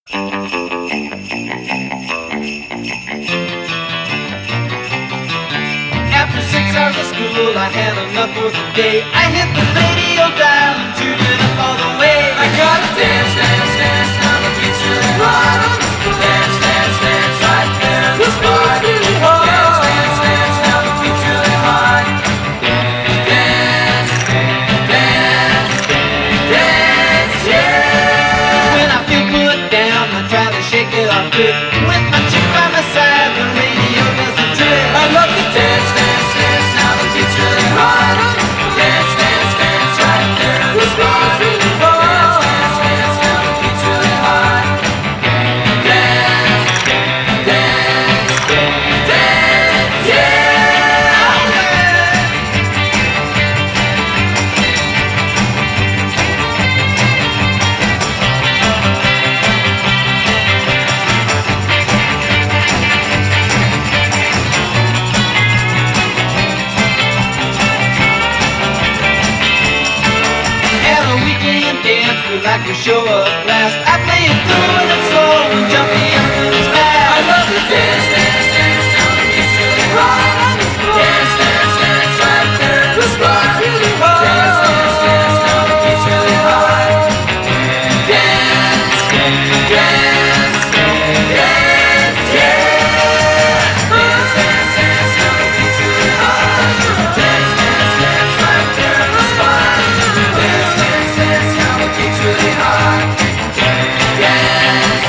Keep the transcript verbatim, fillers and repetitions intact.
After six hours of school, I had enough for the day. I hit the radio dial and tuned it up all the way. I gotta dance, dance, dance, now the beat's really hot. Dance, dance, dance, right there in the spot. Really hard. Dance, dance, dance, now the beat's really hot. Dance, dance, dance, yeah. When I feel put down, I try to shake it off good. With my chick by my side, the radio does the trick. I love to dance, dance, dance, now the beat's really hot. Dance, dance, dance, right there in the spot. Really hard. Dance, dance, dance, now the beat's really hot. Dance, dance, dance, yeah. At a weekend dance, we like to show up last. I play it good and slow and jumpy and really fast. I love to dance, dance, dance, now the beat's really hot. Dance, dance, dance, right there in the spot. Really hot. Dance, dance, dance, now the beat's really hot. Dance, dance, dance, yeah. Dance, dance, dance, now the beat's really hot. Dance, dance, dance, right there in the spot. Dance, dance, dance, now the beat's really hot. Dance.